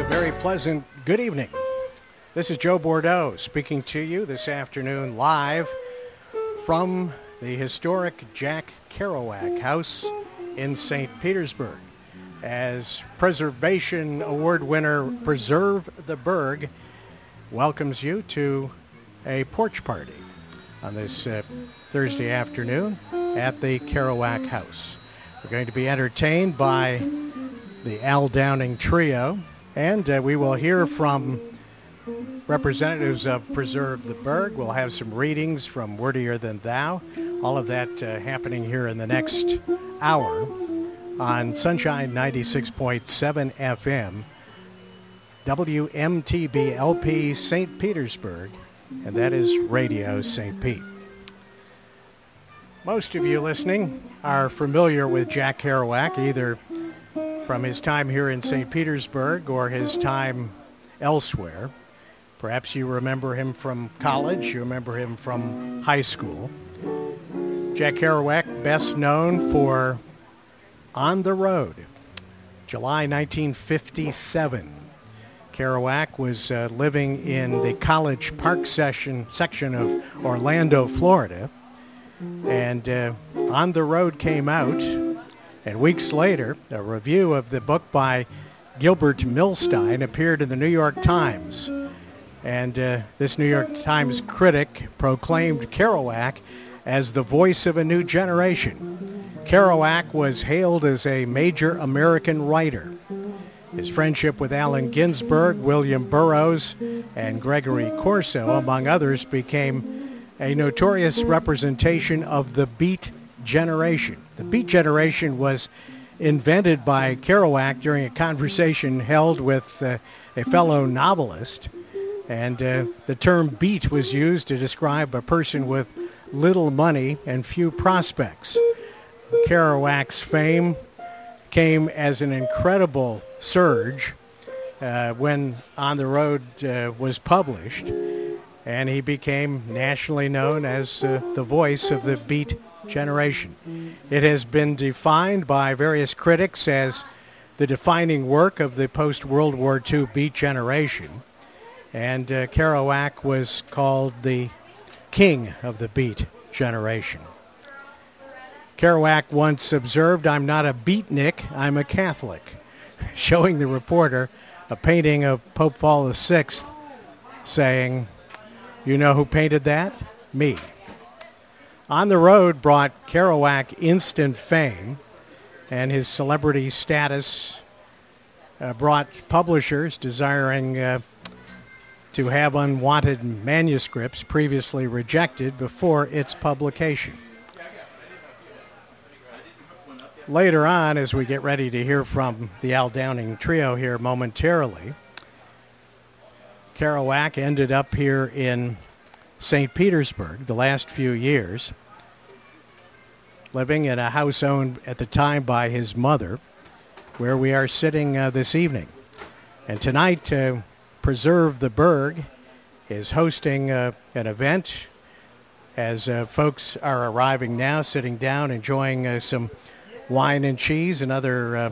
very pleasant good evening. This is Joe Bordeaux speaking to you this afternoon live from the historic Jack Kerouac House in St. Petersburg as Preservation Award winner Preserve the Berg welcomes you to a porch party on this Thursday afternoon at the Kerouac House. We're going to be entertained by the Al Downing Trio, and we will hear from representatives of Preserve the Berg. We'll have some readings from Wordier Than Thou. All of that happening here in the next hour on Sunshine 96.7 FM, WMTB LP St. Petersburg, and that is Radio St. Pete. Most of you listening are familiar with Jack Kerouac, either from his time here in St. Petersburg or his time elsewhere. Perhaps you remember him from college, you remember him from high school. Jack Kerouac, best known for On the Road, July 1957. Kerouac was living in the College Park section of Orlando, Florida, and On the Road came out. And weeks later, a review of the book by Gilbert Milstein appeared in the New York Times. And this New York Times critic proclaimed Kerouac as the voice of a new generation. Kerouac was hailed as a major American writer. His friendship with Allen Ginsberg, William Burroughs, and Gregory Corso, among others, became a notorious representation of the Beat generation. The Beat generation was invented by Kerouac during a conversation held with a fellow novelist, and the term beat was used to describe a person with little money and few prospects. Kerouac's fame came as an incredible surge when On the Road was published, and he became nationally known as the voice of the Beat generation. It has been defined by various critics as the defining work of the post-World War II Beat generation, and Kerouac was called the king of the Beat generation. Kerouac once observed, "I'm not a beatnik, I'm a Catholic," showing the reporter a painting of Pope Paul VI, saying, "You know who painted that? Me." On the Road brought Kerouac instant fame, and his celebrity status brought publishers desiring to have unwanted manuscripts previously rejected before its publication. Later on, as we get ready to hear from the Al Downing Trio here momentarily, Kerouac ended up here in St. Petersburg the last few years, living in a house owned at the time by his mother, where we are sitting this evening. And tonight, Preserve the Berg is hosting an event as folks are arriving now, sitting down, enjoying some wine and cheese and other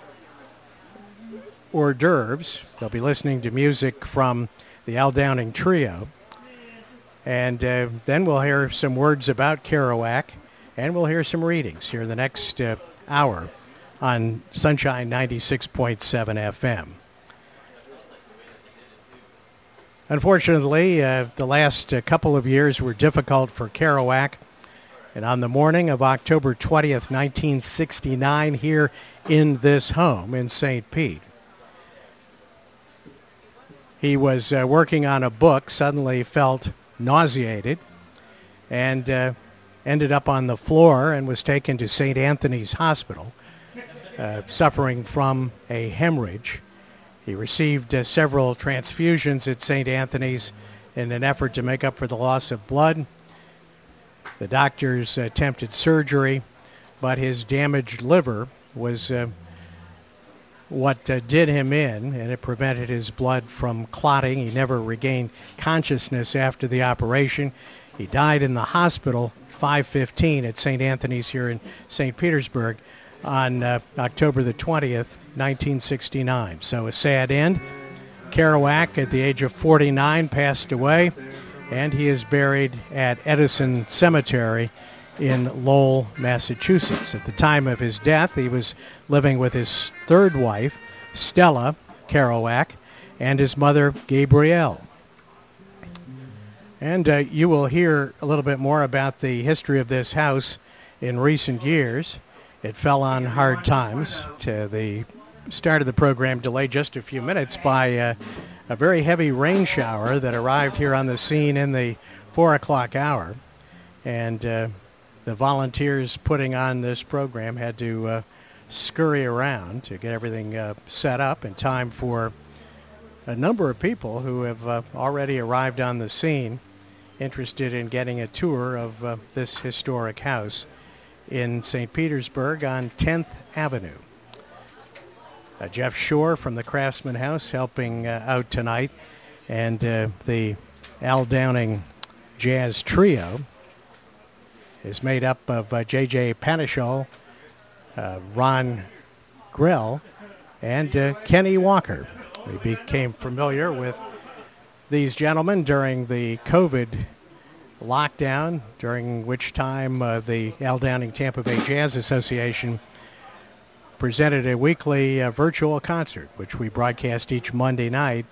hors d'oeuvres. They'll be listening to music from the Al Downing Trio. And then we'll hear some words about Kerouac, and we'll hear some readings here the next hour on Sunshine 96.7 FM. Unfortunately, the last couple of years were difficult for Kerouac, and on the morning of October 20th, 1969, here in this home in St. Pete, he was working on a book, suddenly felt nauseated, and ended up on the floor and was taken to St. Anthony's Hospital, suffering from a hemorrhage. He received several transfusions at St. Anthony's in an effort to make up for the loss of blood. The doctors attempted surgery, but his damaged liver was what did him in, and it prevented his blood from clotting. He never regained consciousness after the operation. He died in the hospital 5:15 at St. Anthony's here in St. Petersburg on October the 20th, 1969. So a sad end, Kerouac, at the age of 49, passed away, and he is buried at Edison Cemetery in Lowell, Massachusetts. At the time of his death, he was living with his third wife, Stella Kerouac, and his mother, Gabrielle. And you will hear a little bit more about the history of this house in recent years. It fell on hard times. To the start of the program delayed just a few minutes by a very heavy rain shower that arrived here on the scene in the 4 o'clock hour. And the volunteers putting on this program had to scurry around to get everything set up in time for a number of people who have already arrived on the scene interested in getting a tour of this historic house in St. Petersburg on 10th Avenue. Jeff Shore from the Craftsman House helping out tonight, and the Al Downing Jazz Trio is made up of J.J. Panischal, Ron Grell, and Kenny Walker. We became familiar with these gentlemen during the COVID lockdown, during which time the Al Downing Tampa Bay Jazz Association presented a weekly virtual concert, which we broadcast each Monday night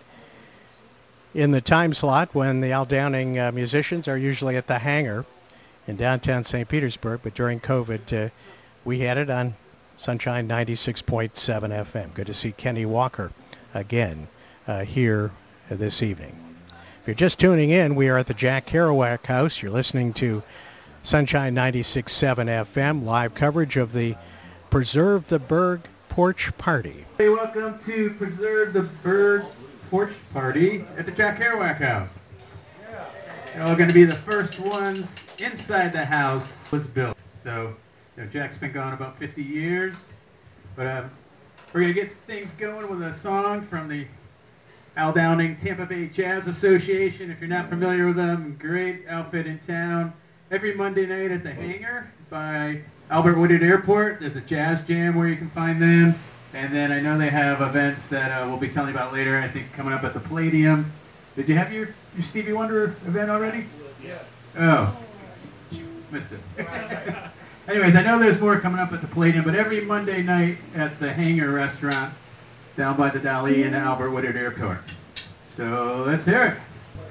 in the time slot when the Al Downing musicians are usually at the Hangar in downtown St. Petersburg. But during COVID, we had it on Sunshine 96.7 FM. Good to see Kenny Walker again here this evening. If you're just tuning in, we are at the Jack Kerouac House. You're listening to Sunshine 96.7 FM, live coverage of the Preserve the Berg Porch Party. Hey, welcome to Preserve the Berg's Porch Party at the Jack Kerouac House. You're all going to be the first ones inside the house was built. So, Jack's been gone about 50 years, but we're going to get things going with a song from the Al Downing Tampa Bay Jazz Association. If you're not familiar with them, great outfit in town. Every Monday night at the Hangar by Albert Woodard Airport, there's a jazz jam where you can find them. And then I know they have events that we'll be telling you about later, I think coming up at the Palladium. Did you have your Stevie Wonder event already? Yes. Oh, missed it. Anyways, I know there's more coming up at the Palladium, but every Monday night at the Hangar restaurant down by the Dali and Albert Woodard Airport. So let's hear it.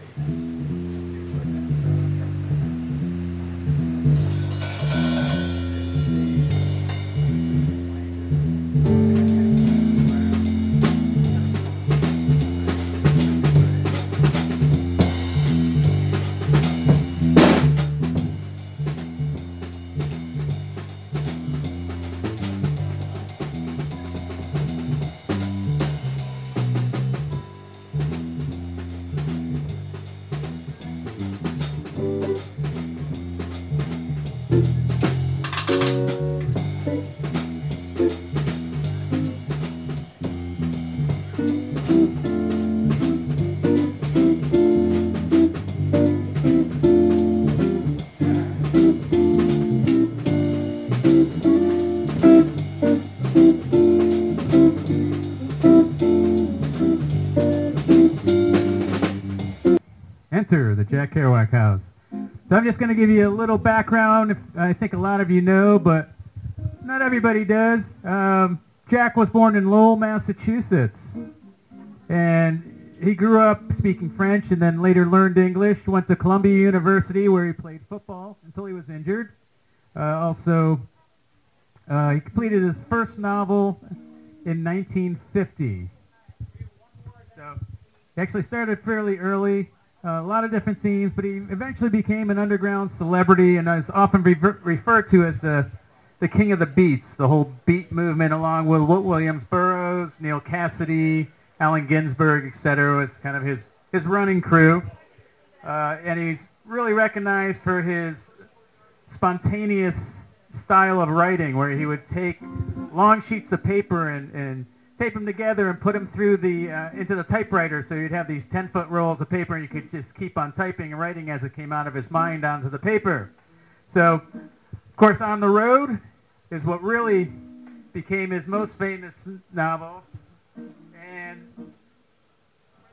Enter the Jack Kerouac House. So I'm just going to give you a little background. I think a lot of you know, but not everybody does. Jack was born in Lowell, Massachusetts, and he grew up speaking French and then later learned English. Went to Columbia University where he played football until he was injured. Also, he completed his first novel in 1950. So he actually started fairly early. A lot of different themes, but he eventually became an underground celebrity and is often referred to as the king of the beats, the whole beat movement, along with Williams Burroughs, Neil Cassidy, Allen Ginsberg, etc. was kind of his running crew. And he's really recognized for his spontaneous style of writing, where he would take long sheets of paper and tape them together and put them through into the typewriter, so you'd have these 10-foot rolls of paper and you could just keep on typing and writing as it came out of his mind onto the paper. So, of course, On the Road is what really became his most famous novel. And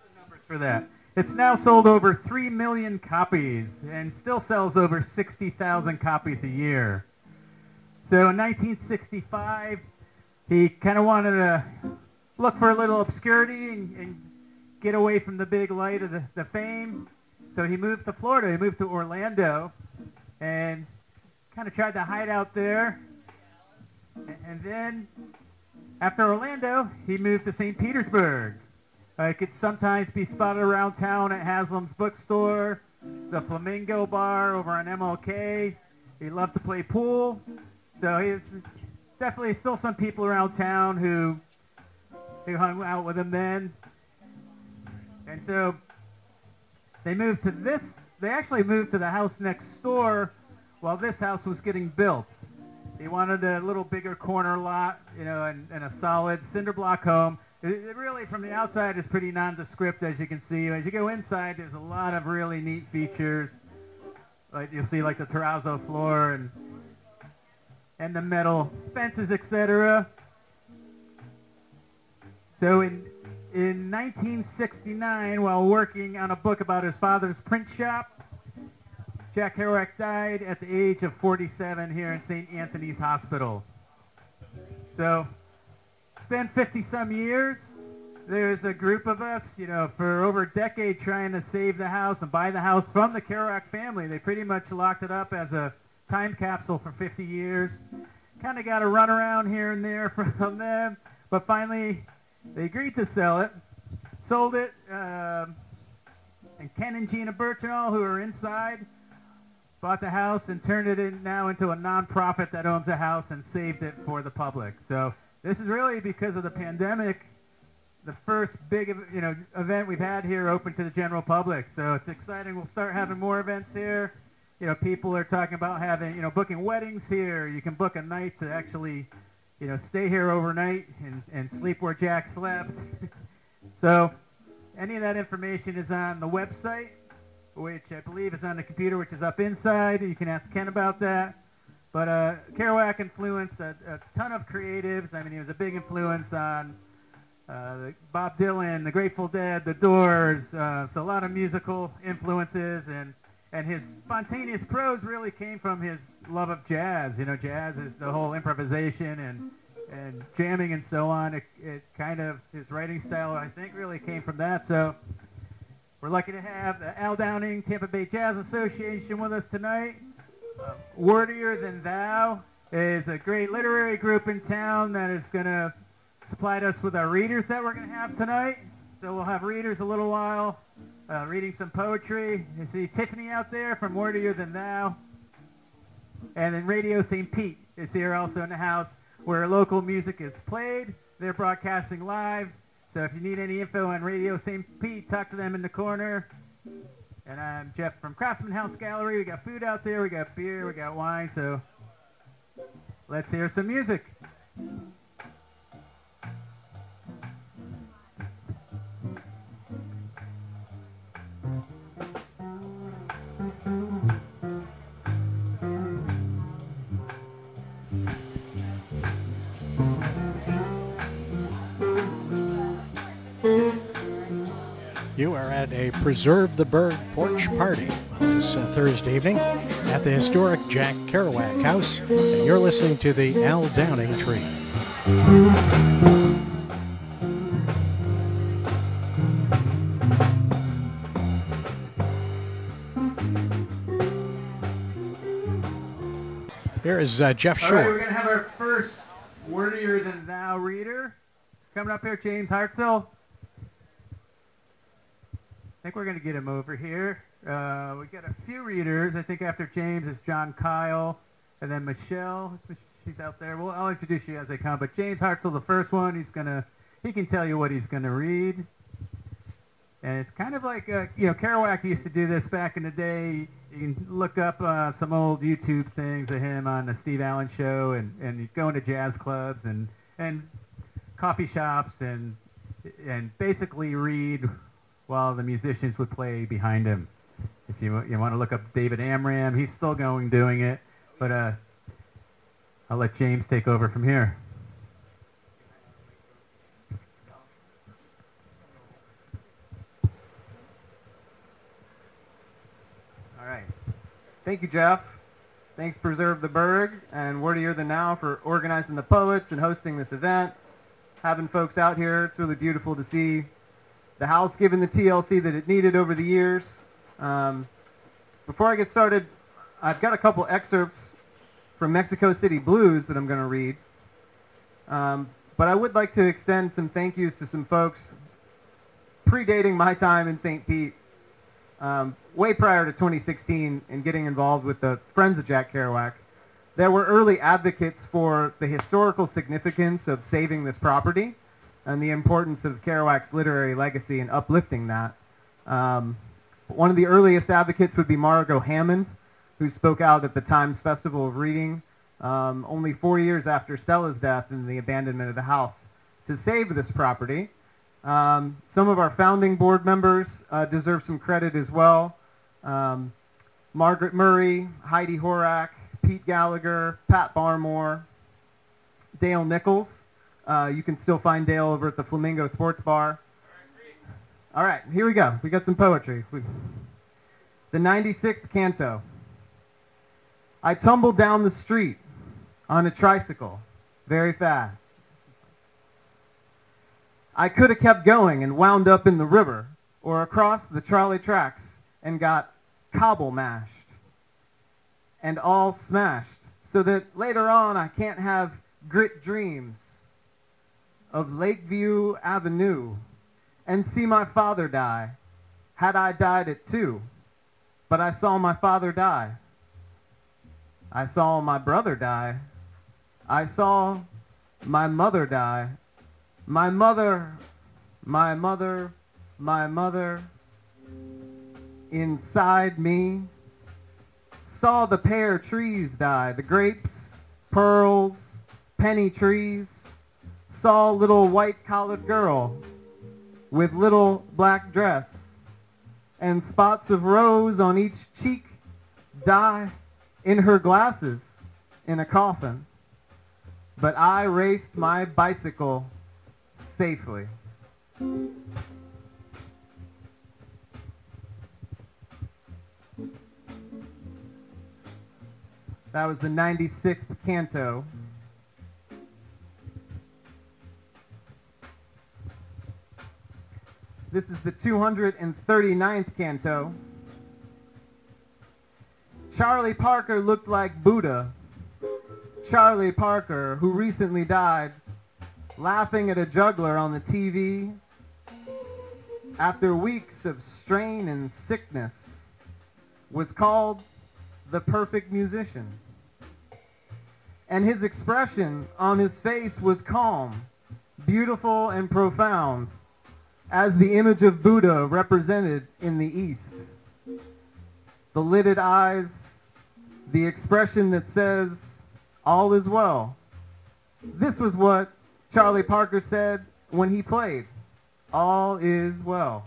for that. It's now sold over 3 million copies and still sells over 60,000 copies a year. So in 1965, he kind of wanted to look for a little obscurity and get away from the big light of the fame. So he moved to Florida. He moved to Orlando and kind of tried to hide out there. And then after Orlando, he moved to St. Petersburg. He could sometimes be spotted around town at Haslam's bookstore, the Flamingo Bar over on MLK. He loved to play pool. So he's definitely still some people around town who hung out with him then. And so they actually moved to the house next door while this house was getting built. He wanted a little bigger corner lot, and a solid cinder block home. It really, from the outside, is pretty nondescript, as you can see. As you go inside, there's a lot of really neat features. Like you'll see, like the terrazzo floor and the metal fences, etc. So in 1969, while working on a book about his father's print shop, Jack Kerouac died at the age of 47 here in St. Anthony's Hospital. So it's been 50-some years. There's a group of us, for over a decade trying to save the house and buy the house from the Kerouac family. They pretty much locked it up as a time capsule for 50 years. Kind of got a runaround here and there from them, but finally they agreed to sell it. Sold it, and Ken and Gina Birchinall, who are inside, bought the house and turned it now into a nonprofit that owns the house and saved it for the public. So this is really, because of the pandemic, the first big event we've had here open to the general public. So it's exciting. We'll start having more events here. People are talking about having, booking weddings here. You can book a night to actually, stay here overnight and sleep where Jack slept. So any of that information is on the website, which I believe is on the computer, which is up inside. You can ask Ken about that. But Kerouac influenced a ton of creatives. I mean, he was a big influence on Bob Dylan, the Grateful Dead, the Doors. So a lot of musical influences, and his spontaneous prose really came from his love of jazz. Jazz is the whole improvisation and jamming and so on. It kind of, his writing style, I think, really came from that. So we're lucky to have the Al Downing Tampa Bay Jazz Association with us tonight. Wordier Than Thou is a great literary group in town that is going to supply us with our readers that we're going to have tonight. So we'll have readers a little while, reading some poetry. You see Tiffany out there from Wordier Than Thou. And then Radio St. Pete is here also in the house, where local music is played. They're broadcasting live. So if you need any info on Radio St. Pete, talk to them in the corner. And I'm Jeff from Craftsman House Gallery. We got food out there, we got beer, we got wine, so let's hear some music. You are at a Preserve the Bird porch party on this Thursday evening at the historic Jack Kerouac House, and you're listening to the Al Downing Tree. Here is Jeff Shore. All right, we're going to have our first Wordier Than Thou reader. Coming up here, James Hartzell. I think we're going to get him over here. We got a few readers. I think after James is John Kyle, and then Michelle. She's out there. Well, I'll introduce you as they come. But James Hartzell, the first one, he can tell you what he's going to read. And it's kind of like, Kerouac used to do this back in the day. You can look up some old YouTube things of him on the Steve Allen Show, and you go into jazz clubs and coffee shops and basically read while the musicians would play behind him. If you want to look up David Amram, he's still doing it. But I'll let James take over from here. Thank you, Jeff. Thanks, Preserve the Berg and Wordier Than Now for organizing the poets and hosting this event. Having folks out here, it's really beautiful to see the house given the TLC that it needed over the years. Before I get started, I've got a couple excerpts from Mexico City Blues that I'm going to read. But I would like to extend some thank yous to some folks predating my time in St. Pete, way prior to 2016 and getting involved with the Friends of Jack Kerouac. There were early advocates for the historical significance of saving this property and the importance of Kerouac's literary legacy and uplifting that. One of the earliest advocates would be Margot Hammond, who spoke out at the Times Festival of Reading only 4 years after Stella's death and the abandonment of the house to save this property. Some of our founding board members deserve some credit as well. Margaret Murray, Heidi Horak, Pete Gallagher, Pat Barmore, Dale Nichols. You can still find Dale over at the Flamingo Sports Bar. All right, here we go. We got some poetry. The 96th Canto. I tumbled down the street on a tricycle, very fast. I could have kept going and wound up in the river or across the trolley tracks and got cobble mashed and all smashed so that later on I can't have grit dreams of Lakeview Avenue and see my father die, had I died at 2. But I saw my father die. I saw my brother die. I saw my mother die. My mother, my mother, my mother, inside me, saw the pear trees die, the grapes, pearls, penny trees, saw little white-collared girl with little black dress and spots of rose on each cheek die in her glasses in a coffin. But I raced my bicycle safely. That was the 96th Canto. This is the 239th Canto. Charlie Parker looked like Buddha. Charlie Parker, who recently died, laughing at a juggler on the TV after weeks of strain and sickness, was called the perfect musician. And his expression on his face was calm, beautiful, and profound, as the image of Buddha represented in the East. The lidded eyes, the expression that says, all is well. This was what Charlie Parker said when he played, all is well.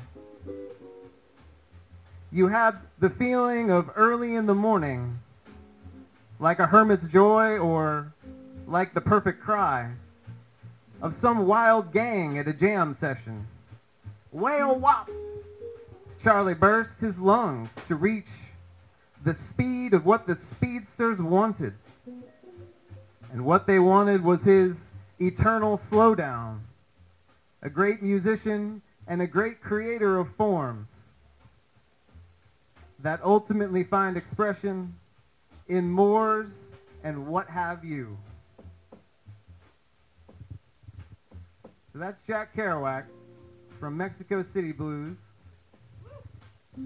You had the feeling of early in the morning, like a hermit's joy or like the perfect cry of some wild gang at a jam session. Whale wop! Charlie burst his lungs to reach the speed of what the speedsters wanted. And what they wanted was his eternal slowdown. A great musician and a great creator of forms that ultimately find expression in mores and what have you. So that's Jack Kerouac from Mexico City Blues. Yeah,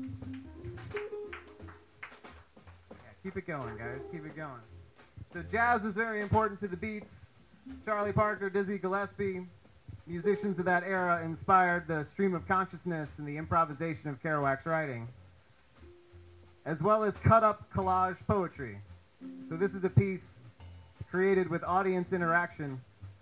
keep it going, guys. Keep it going. So jazz was very important to the Beats. Charlie Parker, Dizzy Gillespie, musicians of that era inspired the stream of consciousness and the improvisation of Kerouac's writing, as well as cut-up collage poetry. So this is a piece created with audience interaction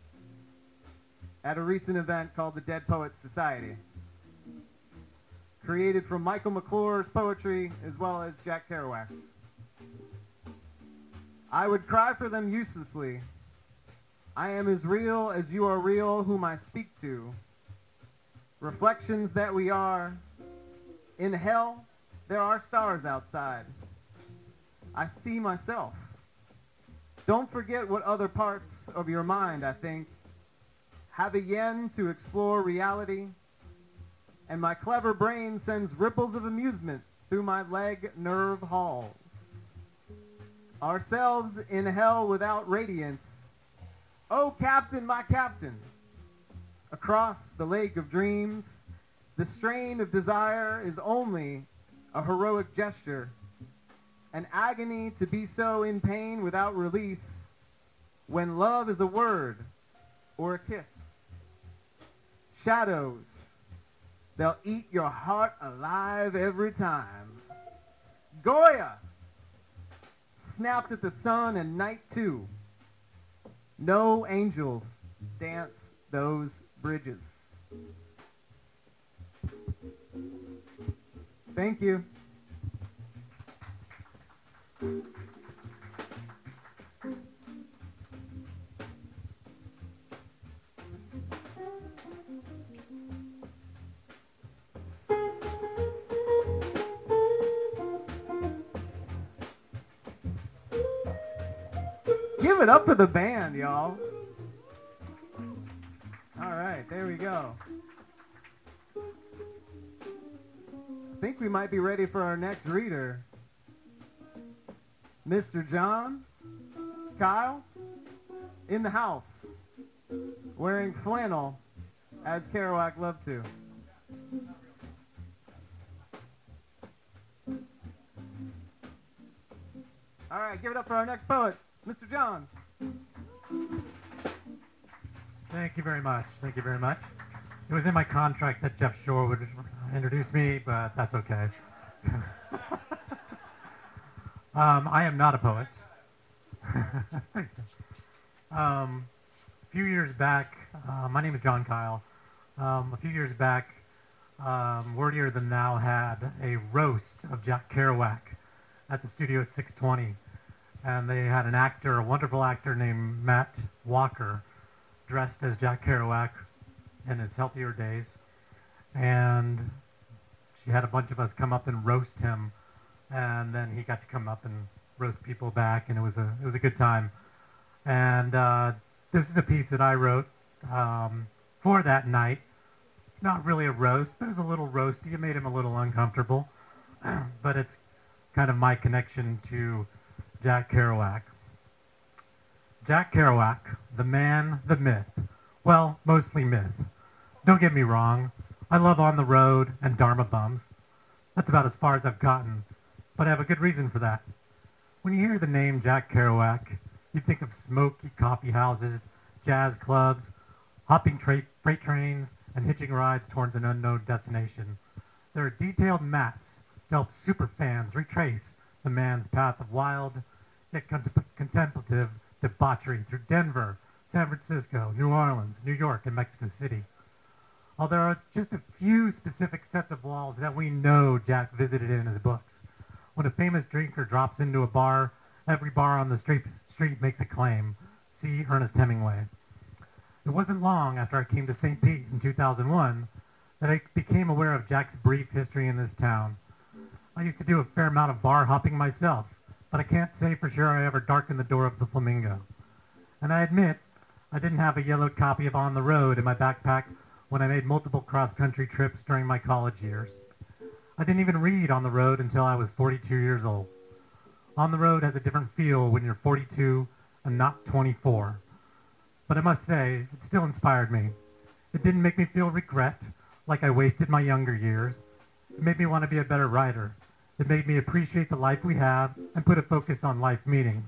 at a recent event called the Dead Poets Society. Created from Michael McClure's poetry as well as Jack Kerouac's. I would cry for them uselessly. I am as real as you are real whom I speak to. Reflections that we are. In hell, there are stars outside. I see myself. Don't forget what other parts of your mind, I think, have a yen to explore reality, and my clever brain sends ripples of amusement through my leg nerve halls. Ourselves in hell without radiance. Oh, Captain, my Captain! Across the lake of dreams, the strain of desire is only a heroic gesture, an agony to be so in pain without release, when love is a word or a kiss. Shadows, they'll eat your heart alive every time. Goya snapped at the sun and night too. No angels dance those bridges. Thank you. Give it up for the band, y'all. All right, there we go. I think we might be ready for our next reader. Mr. John Kyle in the house, wearing flannel as Kerouac loved to. All right, give it up for our next poet, Mr. John. Thank you very much. Thank you very much. It was in my contract that Jeff Shore would introduce me, but that's okay. I am not a poet. A few years back, my name is John Kyle. A few years back, Wordier Than Thou had a roast of Jack Kerouac at the studio at 620. And they had an actor, a wonderful actor named Matt Walker, dressed as Jack Kerouac in his healthier days. And she had a bunch of us come up and roast him. And then he got to come up and roast people back, and it was a good time. And this is a piece that I wrote for that night. It's not really a roast, but it was a little roasty. It made him a little uncomfortable. But it's kind of my connection to Jack Kerouac. Jack Kerouac, the man, the myth. Well, mostly myth. Don't get me wrong. I love On the Road and Dharma Bums. That's about as far as I've gotten, but I have a good reason for that. When you hear the name Jack Kerouac, you think of smoky coffee houses, jazz clubs, hopping freight trains, and hitching rides towards an unknown destination. There are detailed maps to help superfans retrace the man's path of wild, yet contemplative debauchery through Denver, San Francisco, New Orleans, New York, and Mexico City. While there are just a few specific sets of walls that we know Jack visited in his books. When a famous drinker drops into a bar, every bar on the street makes a claim. See Ernest Hemingway. It wasn't long after I came to St. Pete in 2001 that I became aware of Jack's brief history in this town. I used to do a fair amount of bar hopping myself, but I can't say for sure I ever darkened the door of the Flamingo. And I admit, I didn't have a yellowed copy of On the Road in my backpack when I made multiple cross-country trips during my college years. I didn't even read On the Road until I was 42 years old. On the Road has a different feel when you're 42 and not 24. But I must say, it still inspired me. It didn't make me feel regret, like I wasted my younger years. It made me want to be a better writer. It made me appreciate the life we have and put a focus on life's meaning.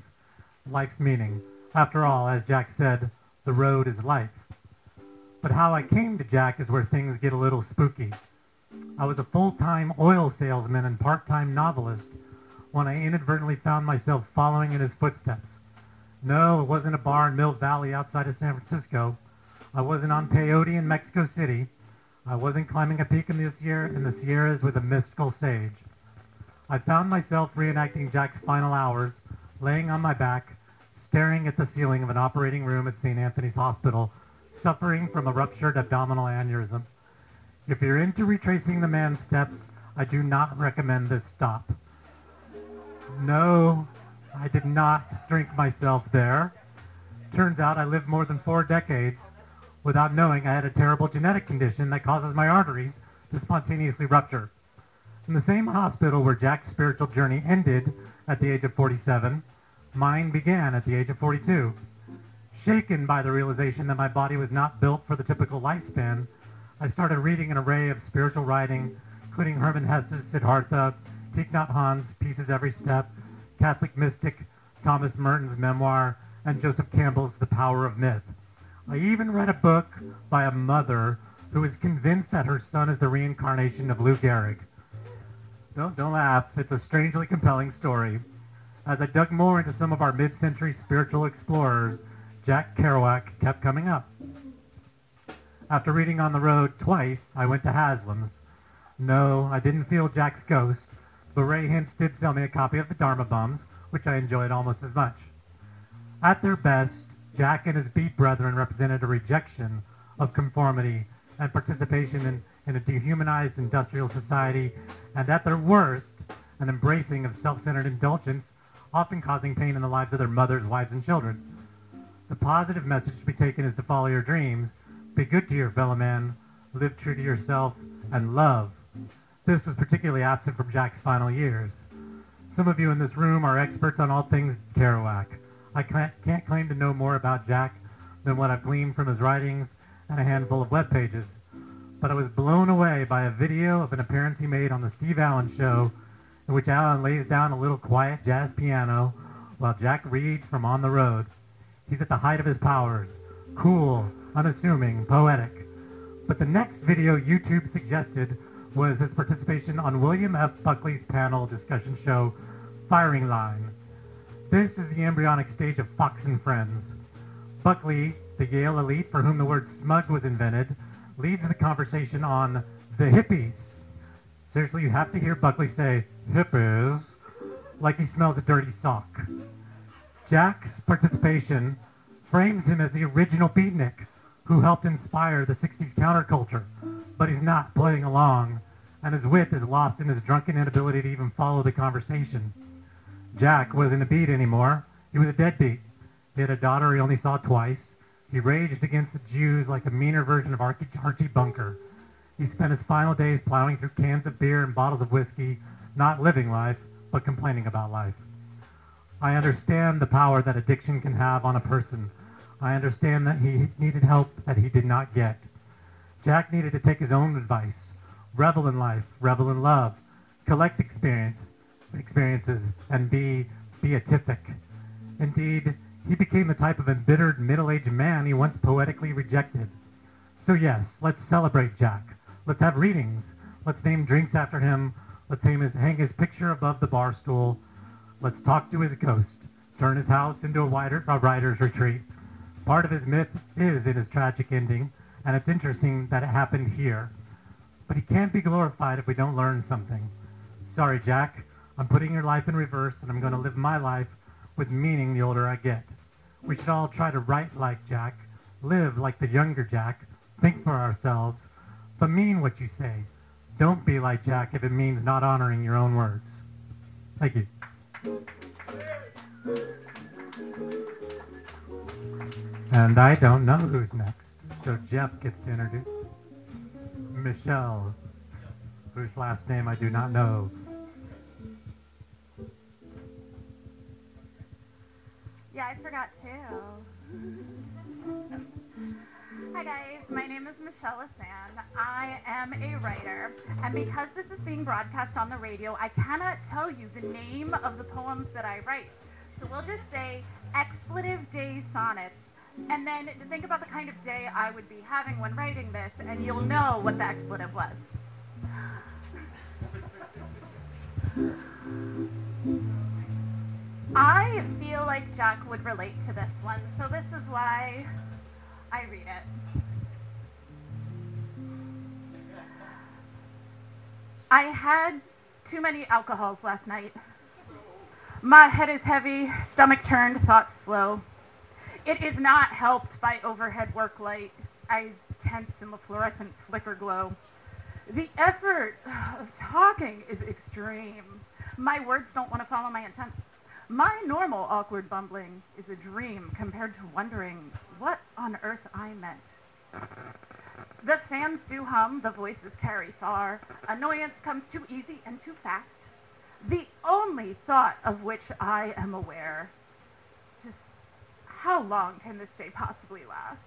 After all, as Jack said, the road is life. But how I came to Jack is where things get a little spooky. I was a full-time oil salesman and part-time novelist when I inadvertently found myself following in his footsteps. No, it wasn't a bar in Mill Valley outside of San Francisco. I wasn't on peyote in Mexico City. I wasn't climbing a peak in the Sierras with a mystical sage. I found myself reenacting Jack's final hours, laying on my back, staring at the ceiling of an operating room at St. Anthony's Hospital, suffering from a ruptured abdominal aneurysm. If you're into retracing the man's steps, I do not recommend this stop. No, I did not drink myself there. Turns out I lived more than 4 decades without knowing I had a terrible genetic condition that causes my arteries to spontaneously rupture. In the same hospital where Jack's spiritual journey ended at the age of 47, mine began at the age of 42. Shaken by the realization that my body was not built for the typical lifespan, I started reading an array of spiritual writing, including Hermann Hesse's Siddhartha, Thich Nhat Hanh's Pieces Every Step, Catholic mystic Thomas Merton's memoir, and Joseph Campbell's The Power of Myth. I even read a book by a mother who is convinced that her son is the reincarnation of Lou Gehrig. Don't laugh. It's a strangely compelling story. As I dug more into some of our mid-century spiritual explorers, Jack Kerouac kept coming up. After reading On the Road twice, I went to Haslam's. No, I didn't feel Jack's ghost, but Ray Hintz did sell me a copy of the Dharma Bums, which I enjoyed almost as much. At their best, Jack and his beat brethren represented a rejection of conformity and participation in a dehumanized industrial society, and at their worst, an embracing of self-centered indulgence, often causing pain in the lives of their mothers, wives, and children. The positive message to be taken is to follow your dreams, be good to your fellow man, live true to yourself, and love. This was particularly absent from Jack's final years. Some of you in this room are experts on all things Kerouac. I can't claim to know more about Jack than what I've gleaned from his writings and a handful of web pages. But I was blown away by a video of an appearance he made on the Steve Allen Show, in which Allen lays down a little quiet jazz piano while Jack reads from On the Road. He's at the height of his powers, cool, unassuming, poetic. But the next video YouTube suggested was his participation on William F. Buckley's panel discussion show, Firing Line. This is the embryonic stage of Fox and Friends. Buckley, the Yale elite for whom the word smug was invented, leads the conversation on the hippies. Seriously, you have to hear Buckley say, hippies, like he smells a dirty sock. Jack's participation frames him as the original beatnik who helped inspire the 60s counterculture, but he's not playing along, and his wit is lost in his drunken inability to even follow the conversation. Jack wasn't a beat anymore. He was a deadbeat. He had a daughter he only saw twice. He raged against the Jews like a meaner version of Archie Bunker. He spent his final days plowing through cans of beer and bottles of whiskey, not living life, but complaining about life. I understand the power that addiction can have on a person. I understand that he needed help that he did not get. Jack needed to take his own advice. Revel in life, revel in love, collect experiences, and be beatific. Indeed, he became the type of embittered middle-aged man he once poetically rejected. So yes, let's celebrate Jack. Let's have readings. Let's name drinks after him. Let's hang his picture above the bar stool. Let's talk to his ghost. Turn his house into a writer's retreat. Part of his myth is in his tragic ending, and it's interesting that it happened here. But he can't be glorified if we don't learn something. Sorry, Jack. I'm putting your life in reverse, and I'm going to live my life with meaning the older I get. We should all try to write like Jack, live like the younger Jack, think for ourselves, but mean what you say. Don't be like Jack if it means not honoring your own words. Thank you. And I don't know who's next, so Jeff gets to introduce Michelle, whose last name I do not know. Yeah, I forgot too. Hi guys, my name is Michelle Lasan. I am a writer, and because this is being broadcast on the radio, I cannot tell you the name of the poems that I write. So we'll just say expletive day sonnets, and then think about the kind of day I would be having when writing this, and you'll know what the expletive was. I feel like Jack would relate to this one, so this is why I read it. I had too many alcohols last night. My head is heavy, stomach turned, thoughts slow. It is not helped by overhead work light, eyes tense in the fluorescent flicker glow. The effort of talking is extreme. My words don't want to follow my intents. My normal awkward bumbling is a dream compared to wondering what on earth I meant. The fans do hum, the voices carry far. Annoyance comes too easy and too fast. The only thought of which I am aware, just how long can this day possibly last?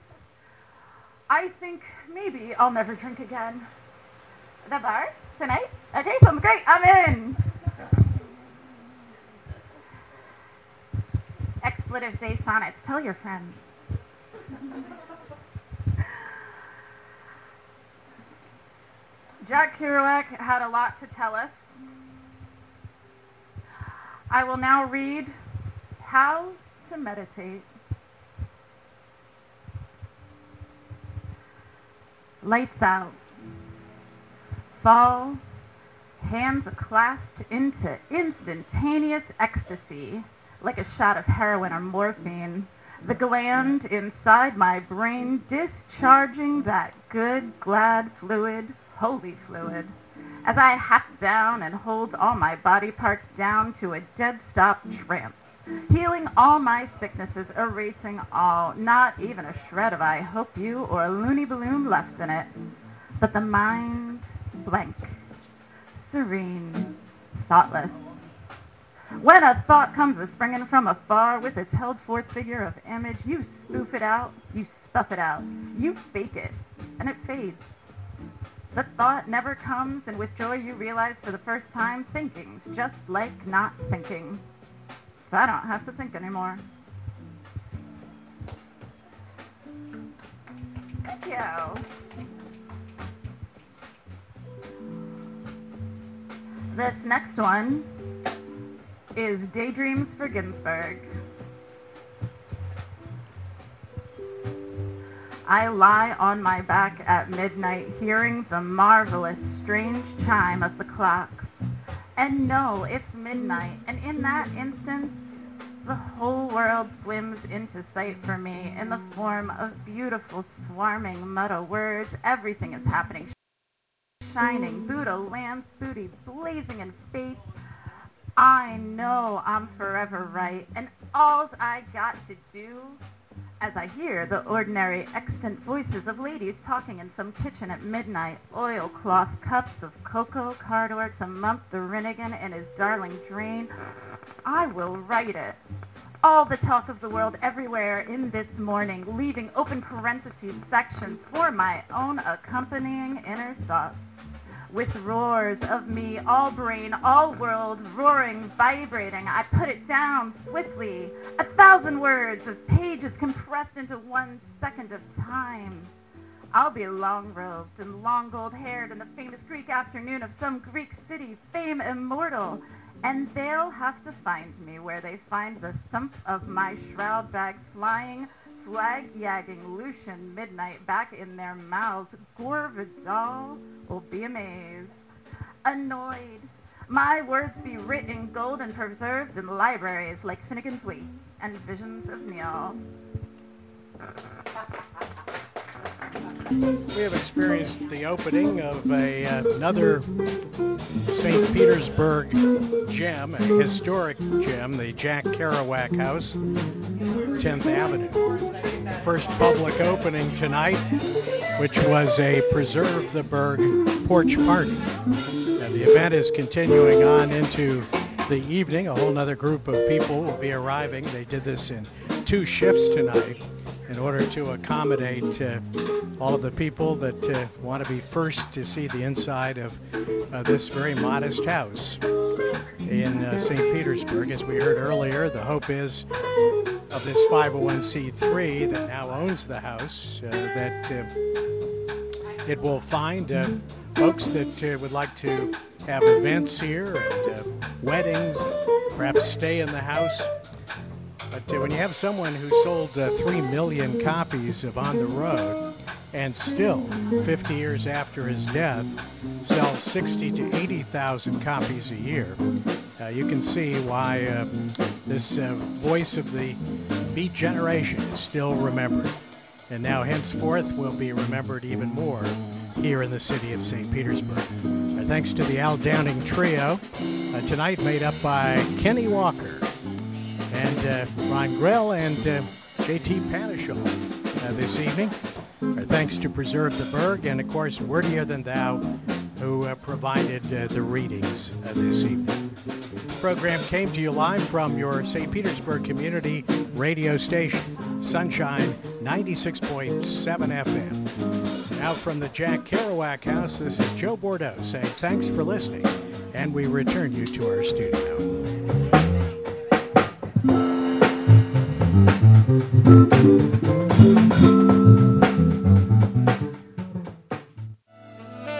I think maybe I'll never drink again. The bar tonight? Okay, sounds great. I'm in. Expletive Day sonnets. Tell your friends. Jack Kerouac had a lot to tell us. I will now read How to Meditate. Lights out. Fall, hands clasped into instantaneous ecstasy, like a shot of heroin or morphine. The gland inside my brain discharging that good, glad fluid, holy fluid, as I hack down and hold all my body parts down to a dead stop trance, healing all my sicknesses, erasing all, not even a shred of I hope you or a loony balloon left in it, but the mind blank, serene, thoughtless. When a thought comes a-springing from afar with its held-forth figure of image, you spoof it out, you spuff it out, you fake it, and it fades. The thought never comes, and with joy you realize for the first time thinking's just like not thinking. So I don't have to think anymore. Thank you. This next one is Daydreams for Ginsberg. I lie on my back at midnight, hearing the marvelous, strange chime of the clocks, and know it's midnight, and in that instance, the whole world swims into sight for me in the form of beautiful, swarming Muddle words. Everything is happening. Shining, Buddha, lamps, booty, blazing in faith. I know I'm forever right, and all's I got to do, as I hear the ordinary extant voices of ladies talking in some kitchen at midnight, oilcloth cups of cocoa, Cardor to mump the Rinnigan in his darling drain, I will write it. All the talk of the world everywhere in this morning, leaving open parentheses sections for my own accompanying inner thoughts. With roars of me, all brain, all world, roaring, vibrating, I put it down swiftly. 1,000 words of pages compressed into 1 second of time. I'll be long-robed and long gold-haired in the famous Greek afternoon of some Greek city, fame immortal. And they'll have to find me where they find the thump of my shroud bags flying, flag-yagging Lucian midnight back in their mouths. Gore Vidal will be amazed, annoyed. My words be writ in gold and preserved in libraries like Finnegan's Wake and Visions of Neil. We have experienced the opening of another St. Petersburg gem, a historic gem, the Jack Kerouac House, 10th Avenue. First public opening tonight, which was a Preserve the Berg porch party. And the event is continuing on into the evening. A whole other group of people will be arriving. They did this in 2 shifts tonight in order to accommodate all of the people that want to be first to see the inside of this very modest house in St. Petersburg. As we heard earlier, the hope is of this 501c3 that now owns the house that it will find folks that would like to have events here and weddings, perhaps stay in the house. But when you have someone who sold 3 million copies of On the Road and still, 50 years after his death, sells 60 to 80,000 copies a year, you can see why this voice of the Beat generation is still remembered. And now henceforth will be remembered even more here in the city of St. Petersburg. Thanks to the Al Downing Trio, tonight made up by Kenny Walker, and Ron Grell and J.T. Panishaw this evening. Our thanks to Preserve the Berg and, of course, Wordier Than Thou, who provided the readings this evening. The program came to you live from your St. Petersburg Community Radio station, Sunshine 96.7 FM. Now from the Jack Kerouac House, this is Joe Bordeaux saying thanks for listening, and we return you to our studio.